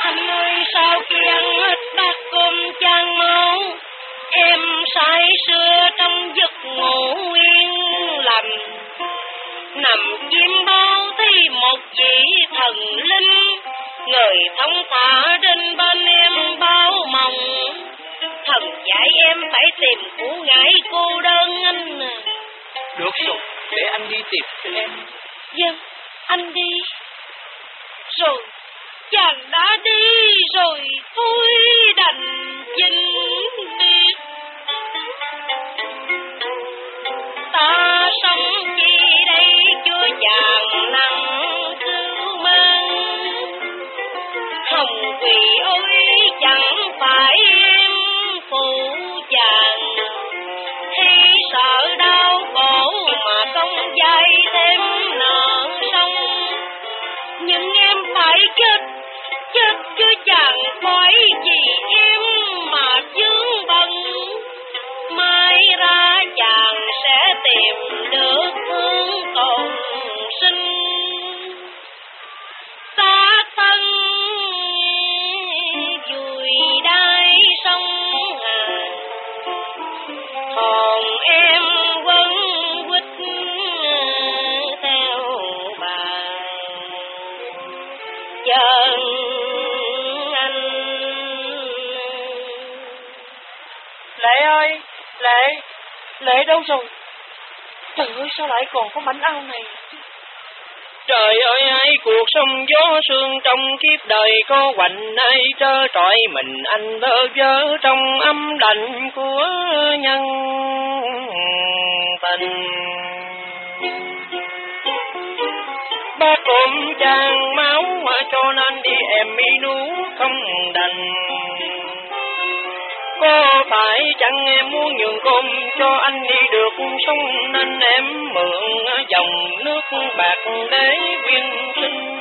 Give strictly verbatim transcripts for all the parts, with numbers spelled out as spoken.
Anh ơi, sau khi ăn hết bát cơm chan máu, em say sưa trong giấc ngủ yên lành, nằm chim bao thấy một vị thần linh, người thông thả đến bên em bao mộng, thần dạy em phải tìm của ngải cô đơn anh à. Được rồi, để anh đi tìm cho em. Vâng, anh đi. Rồi, chàng đã đi rồi, tôi đành chinh biệt. Ta sống chi đây chưa chàng nặng cứu mang, hồng quỳ ôi chẳng phải em phụ chàng, hay sợ đau khổ mà công dây thêm nợ sông. Nhưng em phải chết, chết chứ chẳng phải vì em mà vướng bận, mai ra chàng sẽ tìm được thương còn sinh. Ta thân vùi đáy sông Hàn, hồn em vẫn quýt theo bà chân anh. Lệ ơi, Lệ, Lệ đâu rồi? Trời ơi, sao lại còn có mảnh áo này? Trời ơi, ai cuộc sống gió sương trong kiếp đời có quạnh ai trơ trọi mình anh bơ vơ trong âm lạnh của nhân tình. Bác ôm chàng máu cho nên đi em mi nú không đành. Có phải chẳng em muốn nhường cơm cho anh đi được sống, nên em mượn dòng nước bạc để quyên sinh.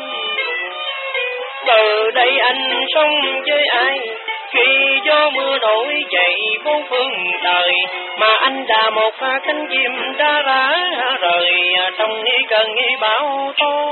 Từ đây anh sống với ai khi gió mưa nổi dậy bốn phương đời, mà anh là một cánh chim đã rã rời trong cơn bão tố.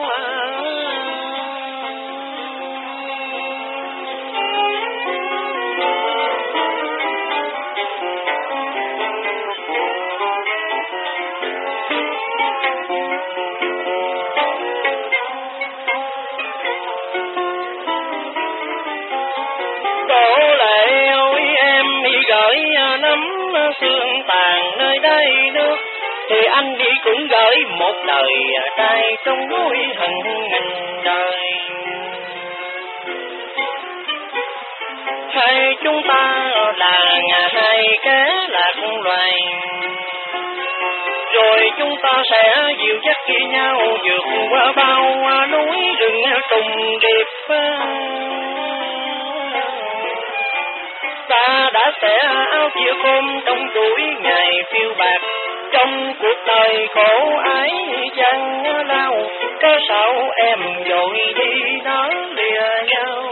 Sương tàn nơi đây nước thì anh đi cũng gửi một đời trai trong núi hận nghìn đời. Hai chúng ta là hai kẻ lạc loài, rồi chúng ta sẽ dìu dắt kia nhau vượt qua bao núi rừng trùng điệp. Ta đã xẻ áo chia khôn trong chuỗi ngày phiêu bạc, trong cuộc đời khổ ái gian lao, cớ sao em vội đi nói lìa nhau.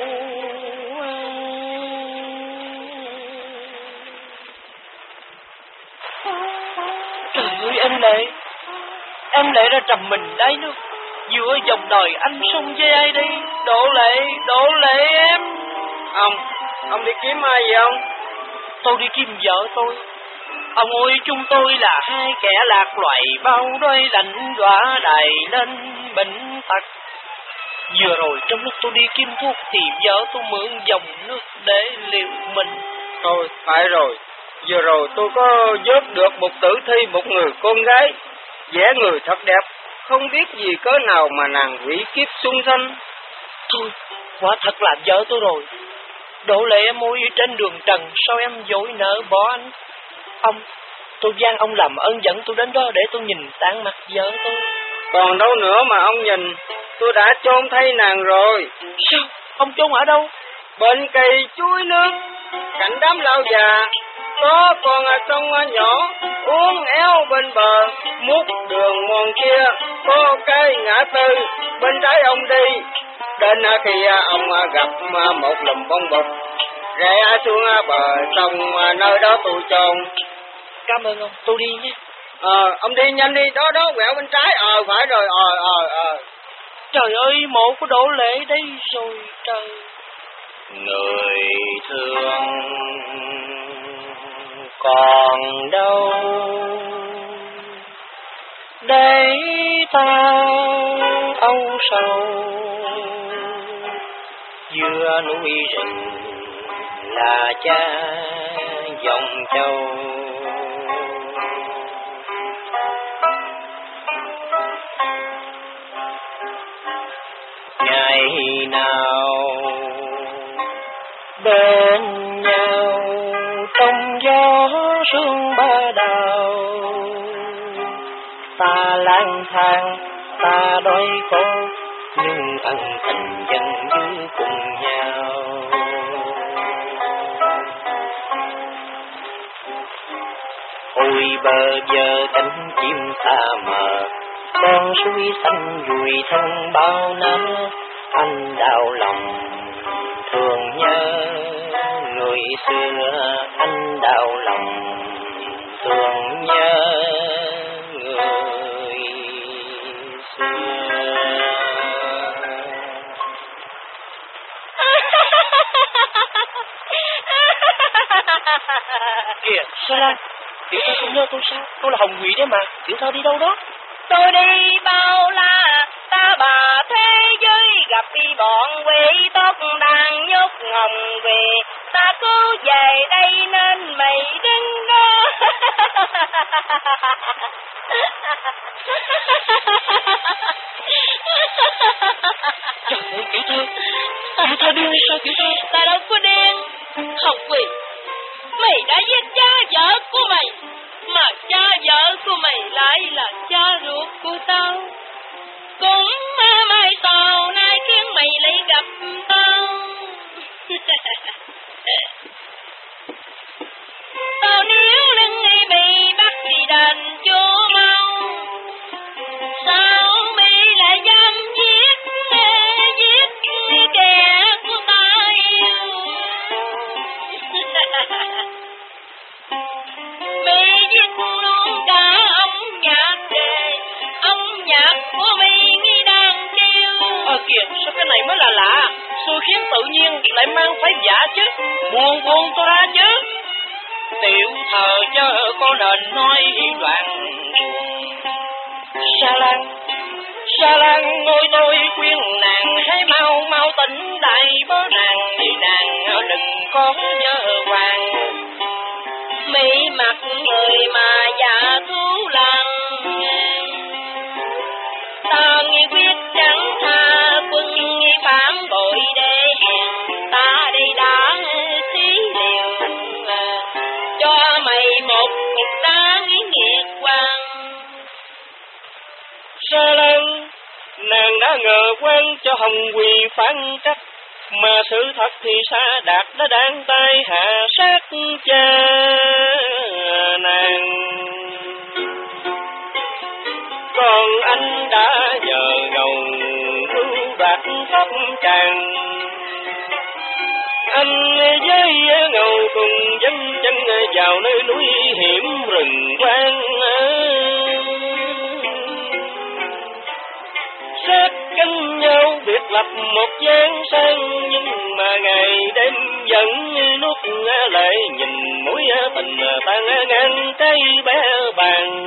Trời ơi em Lệ, em Lệ đã trầm mình đáy nước, giữa dòng đời anh sống với ai đây? Độ Lệ, Độ Lệ em. Ông, ông đi kiếm ai vậy ông? Tôi đi kiếm vợ tôi. Ông ơi, chúng tôi là hai kẻ lạc loài, bao đôi lạnh đọa đầy lên bệnh tật. Vừa rồi trong lúc tôi đi kiếm thuốc thì vợ tôi mượn dòng nước để liều mình. Thôi, phải rồi. Vừa rồi tôi có vớt được một tử thi một người con gái, vẻ người thật đẹp, không biết gì cớ nào mà nàng quỷ kiếp xung sanh. Thôi, quả thật là vợ tôi rồi. Độ Lệ em ơi, trên đường trần sao em vội nỡ bỏ anh? Ông, tôi van ông làm ơn dẫn tôi đến đó để tôi nhìn tàn mặt vợ tôi. Còn đâu nữa mà ông nhìn, tôi đã chôn thay nàng rồi. Sao? Ông chôn ở đâu? Bên cây chuối nước, cạnh đám lao già. Có con sông nhỏ uốn éo bên bờ, mút đường mòn kia có cái ngã tư, bên trái ông đi. Đến khi ông gặp một lùm bông bụt, rẽ xuống bờ sông, nơi đó tôi chôn. Cảm ơn ông, tôi đi nhé. Ờ, ông đi nhanh đi, đó đó, quẹo bên trái, ờ, phải rồi, ờ, ờ, ờ. Trời ơi, mộ của Đỗ Lệ đây rồi, trời. người thương còn đâu để ta âu sầu, giữa núi rừng là cha dòng châu. Ngày nào bên nhau trong gió sương ba đào, ta lang thang ta đói khổ nhưng ân tình vẫn giữ cùng nhau. Ôi bờ giờ cánh chim ta mờ, con suối xanh vùi thân bao năm, anh đau lòng thường nhớ người xưa, anh đau lòng thường nhớ người xưa. Kìa, sao Lan? Tiểu Thơ không nhớ tôi sao? Tôi là Hồng Quỳ đấy mà. Tiểu Thơ đi đâu đó? Tôi đi bao la ta bà thế giới, gặp đi bọn quỷ tốt đang nhốt ngồng về, ta cứ về đây nên mày đứng đó. Trời ơi Tiểu Thơ, Tiểu Thơ điên hay sao Tiểu Thơ? Ta đâu có điên. Hồng Quỳ, mày đã giết cha vợ của mày, mà cha vợ của mày lại là cha ruột của tao. Cũng mai sau nay khiến mày lại gặp tao. Tao níu lưng bị bắt thì đành chúa mau. Sao mày lại dám giết giết kẻ của ta yêu? Mày giết luôn cả ông nhạc đề, ông nhạc của mày nghi đang kêu. Ờ kìa, sao cái này mới là lạ, xui khiến tự nhiên lại mang phải giả chứ, buồn buồn tôi ra chứ. Tiểu Thơ chớ có nên nói đoạn. Sa Lan, Sa Lan ngôi tôi khuyên nàng hãy mau mau tỉnh đại bó nàng, đi nàng đừng có nhớ hoàng. Mỹ mặt người mà giả thú lăng, ta nghi quyết chẳng tha quân nghi phạm bội để hẹn, ta đây đã xí liều cho mày một cục đá nghiệt quang. Sa Lan, nàng đã ngờ quan cho Hồng Quỳ phản trách, mà sự thật thì Sa Đạt đã đang tay hạ sát cha nàng. Còn anh đã nhờ ngầu mưu đoạt tóc chàng, anh với ngầu cùng dấn chân vào nơi núi hiểm rừng quang. Sát cánh nhau biệt lập một gian sang, nhưng mà ngày đêm vẫn nuốt lệ nhìn mối tình tan ngang cái bé bàng.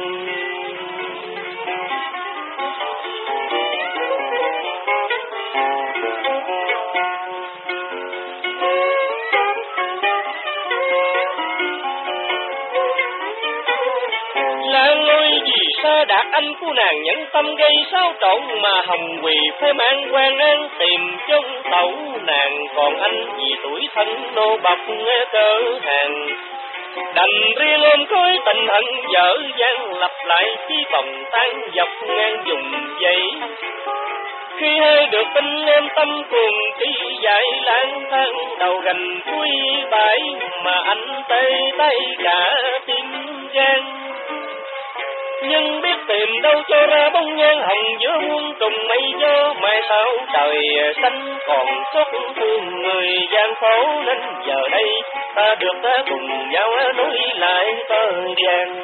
Lan ơi, vì Sa Đạt anh của nàng nhẫn tâm gây xáo trộn, mà Hồng Quỳ phải mang quan án tìm chung tẩu nàng. Còn anh vì tuổi thân nô bọc cơ hàng, đành riêng ôm khối tình hận dở dang, lặp lại chi vòng tan dọc ngang vùng dậy. Khi hay được tin em tâm cuồng trí dại lang thang, đầu gành cuối bãi mà anh tê tay cả tim gan. Nhưng biết tìm đâu cho ra bóng nhan hồng giữa muôn trùng mây gió, mai sau trời xanh còn xót thương người gian khổ, nên giờ đây ta được ta cùng nhau nối lại tơ vàng.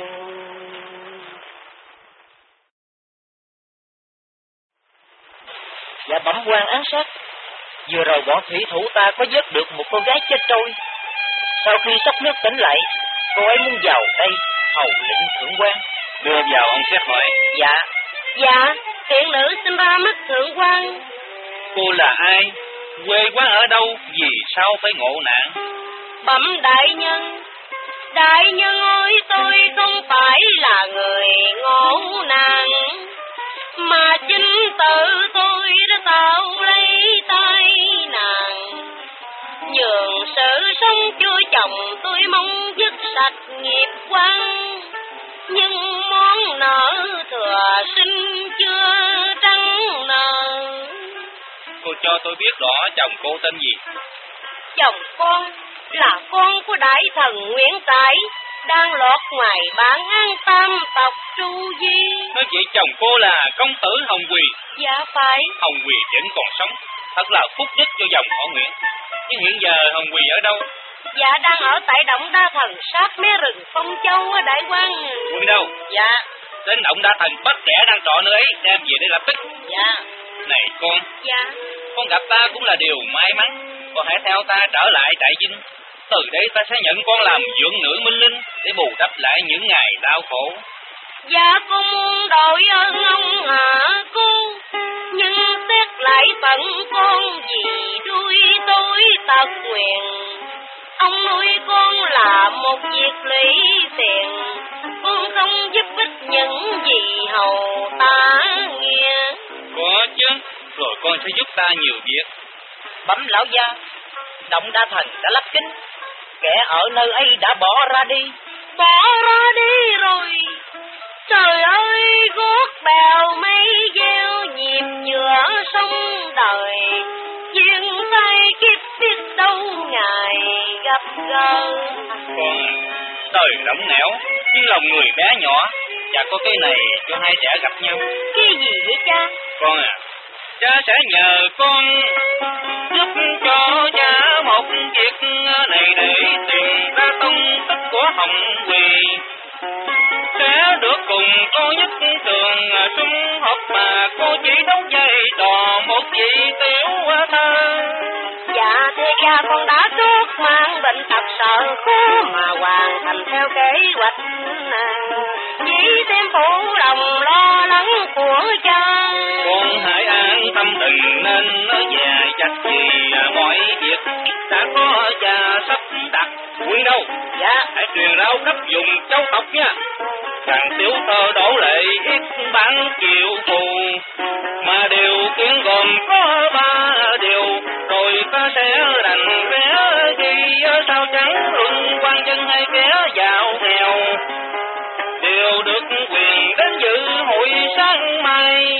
Dạ bẩm quan án sát, Vừa rồi bọn thủy thủ ta có vớt được một cô gái chết trôi. Sau khi sốc nước tỉnh lại, cô ấy muốn vào đây hầu lĩnh thượng quan. Đưa vào ông xét hỏi. Dạ. Dạ, thiện nữ xin ra mắt thượng quan. Cô là ai? Quê quán ở đâu? Vì sao phải ngộ nạn? Bẩm đại nhân, đại nhân ơi, tôi không phải là người ngộ nạn, mà chính tự tôi đã tạo lấy tai nạn. Nhường sự sống chưa chồng tôi mong dứt sạch nghiệp quan, nhưng món nợ thừa sinh chưa trắng nợ. Cô cho tôi biết rõ chồng cô tên gì? Chồng con là con của đại thần Nguyễn Trãi, đang lọt ngoài bản án tam tộc Tru Di. Nói vậy chồng cô là công tử Hồng Quỳ. Dạ phải. Hồng Quỳ vẫn còn sống, thật là phúc nhất cho dòng họ Nguyễn. Nhưng hiện giờ Hồng Quỳ ở đâu? Dạ đang ở tại động Đa Thần sát mé rừng Phong Châu ở Đại Quan. Quân đâu? Dạ. Đến động Đa Thần bắt kẻ đang trọ nơi ấy, đem về đây lập tức. Dạ. Này con. Dạ. Con gặp ta cũng là điều may mắn. Con hãy theo ta trở lại Trại Vinh. Từ đây ta sẽ nhận con làm dưỡng nữ minh linh để bù đắp lại những ngày đau khổ. Dạ con muốn đội ơn ông hả cô, nhưng xét lại phận con vì đuôi tôi tật nguyện. Ông nuôi con là một việc lý tiền, con không giúp ích những gì hầu ta nghe. Có chứ, rồi con sẽ giúp ta nhiều việc. Bẩm lão gia, động Đa Thần đã lắp kính, kẻ ở nơi ấy đã bỏ ra đi. Bỏ ra đi rồi? Trời ơi, gót bèo mây gieo nhịp giữa sông đời, duyên tay kiếp biết đâu ngày gặp gỡ. Con đời rỗng nẻo, nhưng lòng người bé nhỏ, cha có cái này cho hai trẻ gặp nhau. Cái gì vậy cha? Con à, cha sẽ nhờ con giúp cho cha một việc này để tìm ra tung tích của Hồng Quỳ, sẽ được cùng cô nhất tường trung học mà cô chỉ đóng vai trò một vị tiểu thơ. Dạ thưa cha, con đã trút mang bệnh tật sợ khó mà hoàn thành theo kế hoạch, chỉ thêm phụ lòng lo lắng của cha. Con hãy an tâm đừng nên nói về chặt gì mọi việc đã có cha sắp đặt. Quân đâu? Dạ. Hãy truyền rao khắp vùng châu tộc nha. Thằng tiểu thơ đổ lệ ít bản chịu thù, mà điều kiện gồm có ba điều, rồi ta sẽ đành vé ghi sao trắng luận quan dân hay vé giàu nghèo, đều được quyền đến dự hội sáng mai.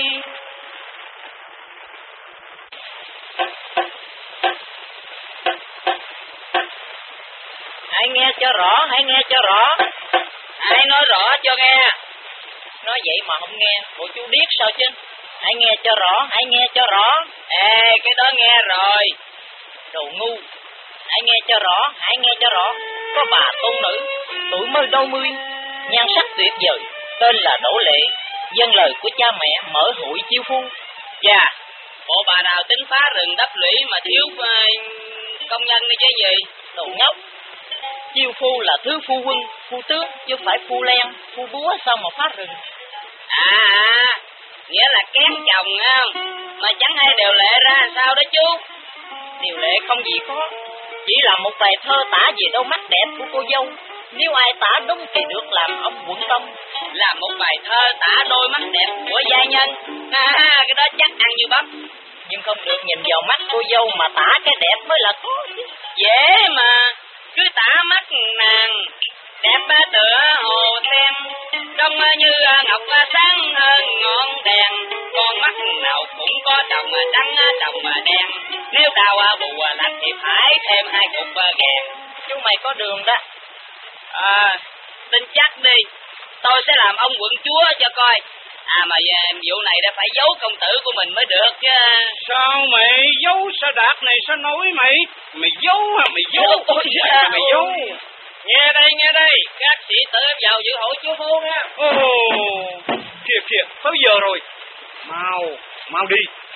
Hãy nghe cho rõ, hãy nghe cho rõ. Hãy nói rõ cho nghe. Nói vậy mà không nghe, bộ chú điếc sao chứ? Hãy nghe cho rõ, hãy nghe cho rõ. Ê, cái đó nghe rồi. Đồ ngu. Hãy nghe cho rõ, hãy nghe cho rõ. Có bà tôn nữ, tuổi mới đôi mươi, nhan sắc tuyệt vời, tên là Đỗ Lệ, dâng lời của cha mẹ mở hội chiêu phu. Dạ, bộ bà nào tính phá rừng đắp lũy mà thiếu uh, công nhân hay chứ gì? Đồ ngốc. Chiêu phu là thứ phu quân, phu tướng, chứ phải phu len, phu búa sao mà phá rừng. À, à, nghĩa là kén chồng không? Mà chẳng hay điều lệ ra sao đó chú? Điều lệ không gì khó, chỉ là một bài thơ tả về đôi mắt đẹp của cô dâu. Nếu ai tả đúng thì được làm ông quận công. Là một bài thơ tả đôi mắt đẹp của gia nhân. À, cái đó chắc ăn như bắp. Nhưng không được nhìn vào mắt cô dâu mà tả cái đẹp mới là khó chứ. Dễ mà, cứ tả mắt nàng đẹp tựa hồ sen, trông như ngọc sáng hơn ngọn đèn. Con mắt nào cũng có đồng trắng đồng đen, nếu đào bù lạch thì phải thêm hai cục ghèn. Chú mày có đường đó. À, tin chắc đi, tôi sẽ làm ông quận chúa cho coi. À mà vụ này đã phải giấu công tử của mình mới được chứ. Sao mày giấu? Sao Đạt này sao nói mày? Mày giấu hả? Mày giấu? Ôi, mày, mày giấu? Nghe đây, nghe đây, các sĩ tử vào dự hội chúa phu nha. Ồ, kìa kìa, tới giờ rồi. Mau, mau đi,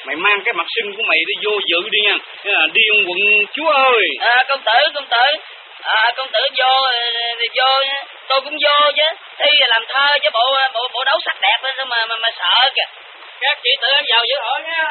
Mày mang cái mặt sưng của mày đi vô dự đi nha. Đi ông quận chúa ơi. À, công tử, công tử. À, công tử vô, thì vô, tôi cũng vô chứ. Thi là làm thơ chứ bộ bộ bộ đấu sắc đẹp lên sao mà mà, mà sợ kìa. Các chị tự vào dự hội nha.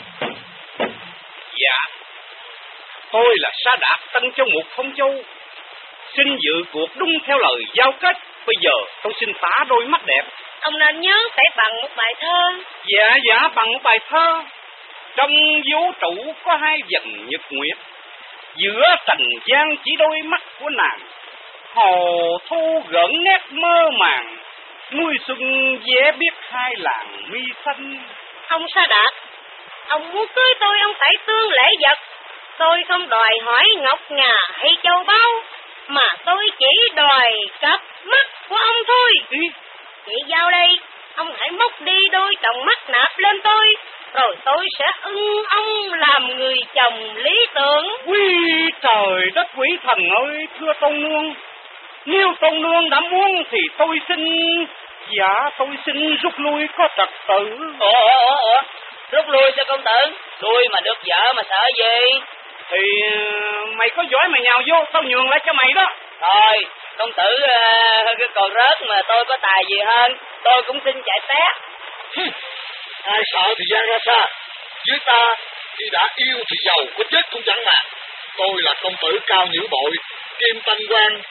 Dạ. Tôi là Sa Đạt Tân Châu Mục Phong Châu. Xin dự cuộc đúng theo lời giao kết. Bây giờ tôi xin tả đôi mắt đẹp. Ông nên nhớ phải bằng một bài thơ. Dạ dạ bằng một bài thơ. Trong vũ trụ có hai vầng nhật nguyệt, giữa trần gian chỉ đôi mắt của nàng. Hồ thu gợn nét mơ màng, nuôi xuân dễ biết hai làng mi xanh. Ông Sa Đạt, ông muốn cưới tôi ông phải tương lễ vật. Tôi không đòi hỏi ngọc ngà hay châu báu, mà tôi chỉ đòi cặp mắt của ông thôi. Ừ. Chị giao đây, ông hãy móc đi đôi tròng mắt nạp lên tôi, rồi tôi sẽ ưng ông làm người chồng lý tưởng. Quý trời đất quý thần ơi, thưa tôn nương, nếu tôn nương đã muốn thì tôi xin, dạ tôi xin rút lui có trật tự. Ủa, ủa, ủa, rút lui sao công tử? Lui mà được vợ mà sợ gì? Thì mày có giỏi mày nhào vô, tao nhường lại cho mày đó. Thôi, công tử uh, còn rớt mà tôi có tài gì hơn, tôi cũng xin chạy tét. Ai sợ thì gian ra xa, với ta khi đã yêu thì giàu có chết cũng chẳng mà. Tôi là công tử Cao Nhữ Bội, Kim Thanh Quang.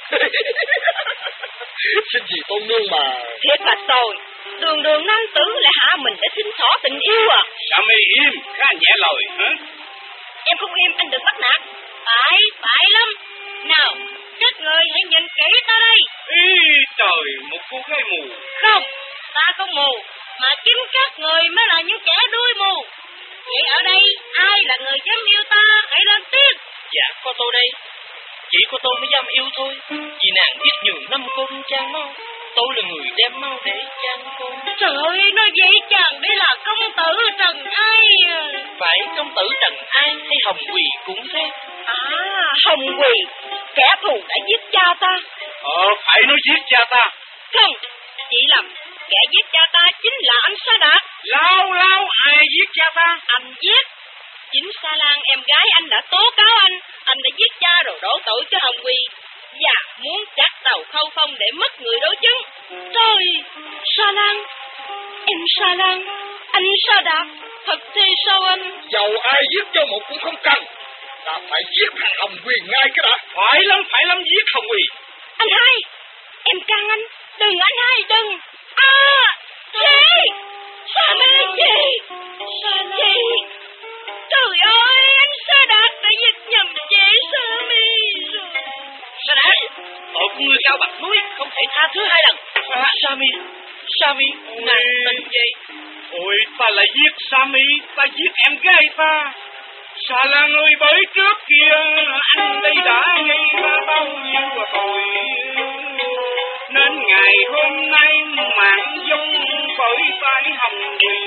Xin gì tôn nương mà. Thiệt là tôi, đường đường nam tử lại hạ mình để xin xỏ tình yêu à? Sao mày im, khá nhẹ lời hả? Em không im, anh đừng bắt nạt. Phải, phải lắm. Nào, các người hãy nhìn kỹ ta đây. Ý trời, một cô gái mù. Không, ta không mù, mà chính các người mới là những kẻ đuôi mù. Vậy ở đây, ai là người dám yêu ta, hãy lên tiếng. Dạ, có tôi đây. Chỉ có tôi mới dám yêu thôi, vì nàng biết nhường năm con trang mau. Tôi là người đem mau để trang con. Trời ơi, nói vậy chàng đây là công tử Trần Ai. Phải công tử Trần Ai hay Hồng Quỳ cũng thế. À, Hồng Quỳ, kẻ thù đã giết cha ta. Ờ, phải nói giết cha ta. Không, chỉ lầm, kẻ giết cha ta chính là anh Sa Đạt. Lao lao, ai giết cha ta? Anh giết. Chính Sa Lan em gái anh đã tố cáo anh, anh đã giết cha rồi đổ tội cho Hồng Quỳ, và muốn chặt đầu Khâu Phong để mất người đối chứng. Trời, Sa Lan, em Sa Lan, anh Sa Đạt, thật thì sao anh? Dầu ai giết cho một cũng không cần, ta phải giết thằng Hồng Quỳ ngay cái đã. Phải lắm, phải lắm, giết Hồng Quỳ. Anh hai, em can anh, đừng anh hai, đừng. À, chị, Sa mê chị, chị. Trời ơi, anh Sa Đạt đã giết nhầm chị Sa Mi rồi. Sa Đạt, tội của ngươi cao bậc núi, không thể tha thứ hai lần. À, Sa Mi, Sa Mi, nàng tình gì? Ôi, ta là giết Sa Mi, ta giết em gái ta. Sa Lan ơi, bởi trước kia anh đây đã gây ra bao nhiêu tội, nên ngày hôm nay mạng dung bởi tay Hồng Quỳ.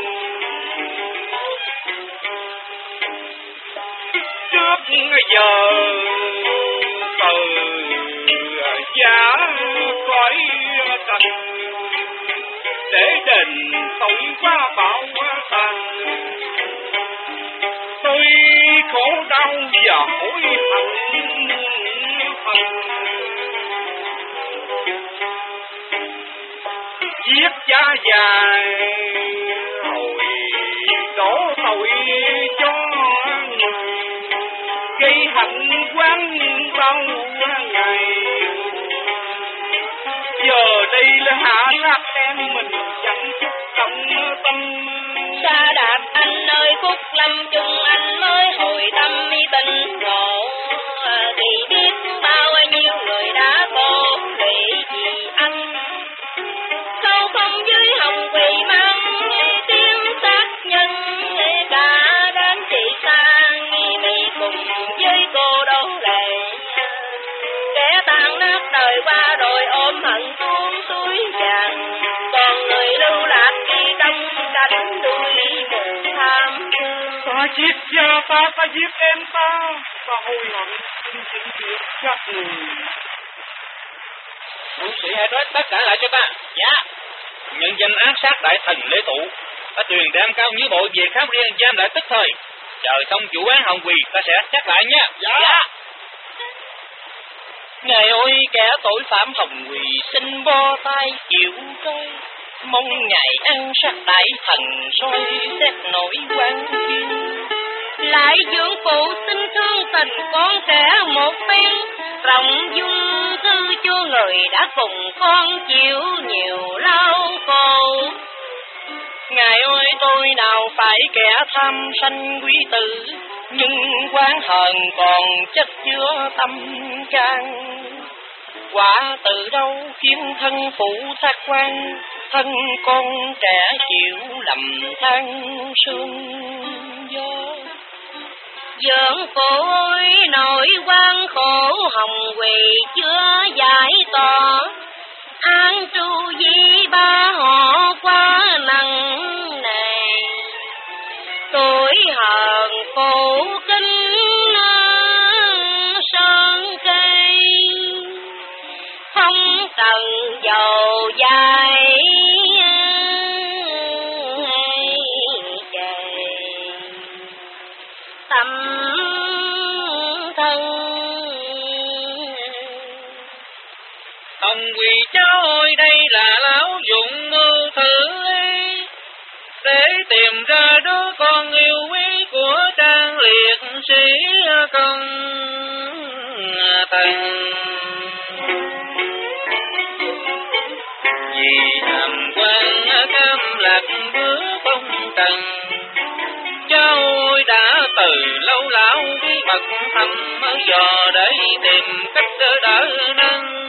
Trước giờ từ giá cõi trần, để đền tội quá bạo tàn, tôi khổ đau và hối hận phần. Giết cha dài rồi đổ tội cho người, gây hạnh quán bao ngày. Giờ đây là hạ sát em mình chẳng chút tâm tâm. Sa Đạt anh ơi, phúc lâm chung anh mới hồi tâm mi tình ngộ, thì biết bao nhiêu người đã khổ lụy vì anh. Khâu Phong với Hồng Quỳ mang tiếng sát nhân, cả đến chị Sang mi cùng với cô Đỗ Lệ, kẻ tàn nát đời qua rồi ôm hận xuống suối vàng, còn người lưu lạc đi trong cảnh đuôi mù tham thương. Ta giết cha ta, ta giết em ta, ta hối hận xin xin giết các người. Quân sĩ hãy nói tất cả lại cho ta. Dạ. Nhân danh ác sát đại thần Lê Tụ, ta truyền đem Cao Như Bội về khám riêng giam lại tức thời. Chờ xong vụ án Hồng Quỳ ta sẽ chắc lại nha. Dạ. Dạ. Ngài ơi, kẻ tội phạm Hồng Quỳ xin bo tay chịu trói, mong ngài ăn sát đại thần soi xét nổi quan thiên. Lại dưỡng phụ xin thương tình con trẻ một phen, rộng dung thư cho người đã cùng con chịu nhiều lao khổ. Ngài ơi, tôi nào phải kẻ tham sanh quý tử, nhưng oán hờn còn chất chứa tâm can. Quả từ đâu khiến thân phụ thác quan, thân con trẻ chịu lầm than sương gió. Dưỡng phụ ơi, nỗi quan khổ Hồng Quỳ chưa giải tỏa, an tru di ba họ quá nặng nề. Tuổi hờn phụ kinh sơn cây, không cần dầu dài tâm thân. Hồng Quỳ cháu ơi, đây là lão dụng mưu thử ấy, để tìm ra đứa con yêu quý của Trang liệt sĩ công thần. Vì hàm quan cam lạc bước phong trần, cháu ơi đã từ lâu lão bí mật thầm dò để tìm cách đỡ nâng.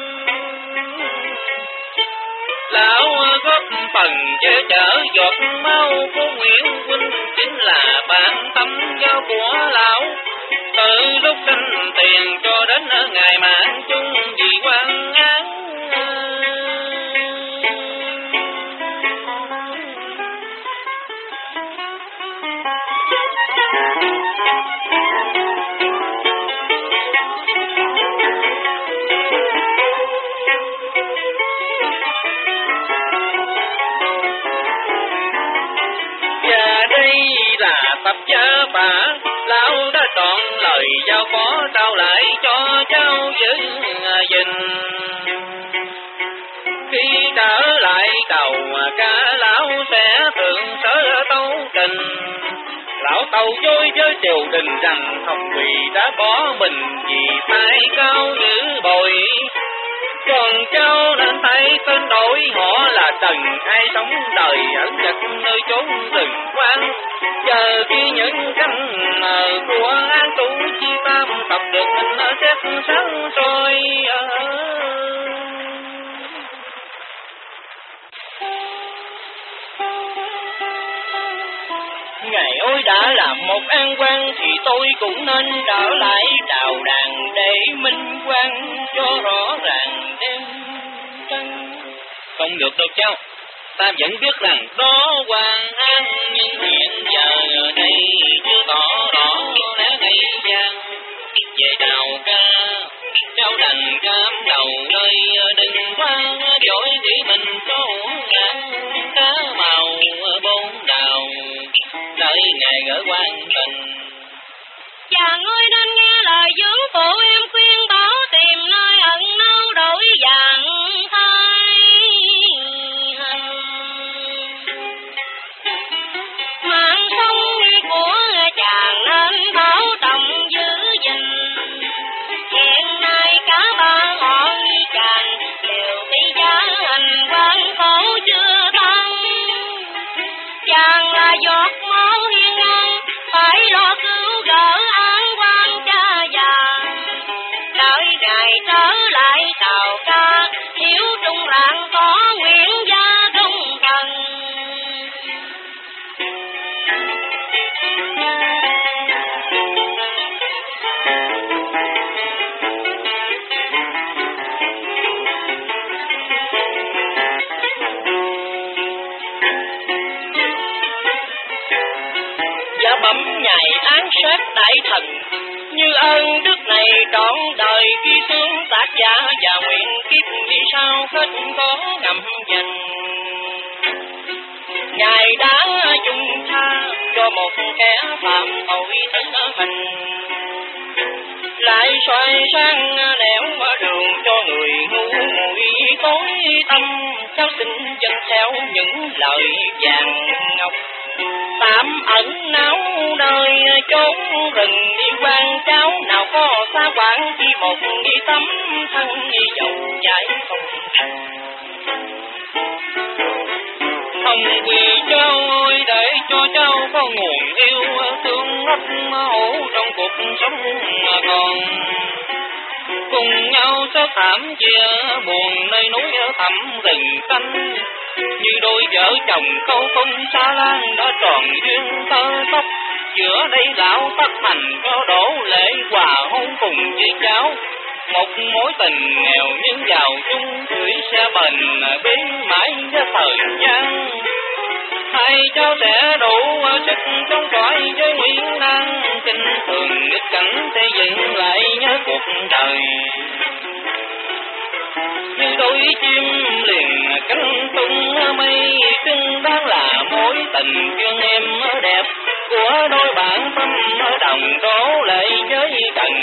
Lão góp phần che chở giọt máu của Nguyễn huynh, chính là bản tâm giao của lão. Từ lúc sinh tiền cho đến ngày mạng chung vì quan án. Tập giá bả, lão đã chọn lời giao phó trao lại cho cháu giữ gìn. Khi trở lại đầu cả lão sẽ thượng sở tấu trình. Lão tâu dối với triều đình rằng Hồng Quỳ đã bỏ mình vì tay Cao Như Bội. Còn cháu nên thấy tên đổi họ là Trần, ai sống đời ẩn giật nơi chốn rừng quang. Chờ khi những cánh của án tù chi tam tập được mình xét sáng soi. Ngài ơi, đã làm một an quan thì tôi cũng nên trở lại đào đàn để minh quan cho rõ ràng đêm trăng. Không được đâu cháu, ta vẫn biết rằng đó quan án, nhưng hiện giờ đây chưa tỏ rõ lẽ ngày gian. Về đào ca, cháu đành cam đầu nơi đừng quá dối nghĩ mình có ngàn cá màu bốn đào, đợi ngày gỡ quan tình. Chàng ơi nên nghe lời dưỡng phụ em khuyên bảo, tìm nơi ẩn náu đổi vàng thay hình. Mạng sống của chàng nên bảo trọng giữ gìn, hiện nay cả ba họ chàng đều bị giá hành quan khổ chưa tăng. Chàng là giọt máu hiên ngang, phải lo cứu gỡ án quan cha già. Đợi ngày trở lại Tàu Ca, hiếu trung làng có nguyện gia công thần. Giá bấm ngày án sát đại thần, như ơn đức này trọn đời ghi xương tác giả, và nguyện kiếp đi sau kết có ngầm dành. Ngài đã dung tha cho một kẻ phạm tội thân hình, lại xoay sang nẻo đường cho người ngu muội tối tâm. Cháu xin dân theo những lời vàng ngọc, tạm ẩn náu nơi chốn rừng đi quan. Cháu nào có xa quảng chỉ một nghi tấm thân dầu trái không không quỳ cháu ơi, để cho cháu có nguồn yêu thương ấp ủ trong cuộc sống còn. Cùng nhau sẽ thảm chia buồn nơi núi thẳm rừng xanh, như đôi vợ chồng câu không xa lan đã tròn duyên tơ tóc. Giữa đây lão tất thành có đổ lễ hòa hôn cùng với cháu, một mối tình nghèo nhưng giàu chung tuổi sẽ bền biến mãi với thời gian. Hai cháu sẽ đủ sức chống chọi với nguy nan, kinh thường nghịch cảnh xây dựng lại nhớ cuộc đời. Như đôi chim liền cánh tung mây, xứng đáng là mối tình duyên em đẹp của đôi bạn tâm đồng đổ lệ với trần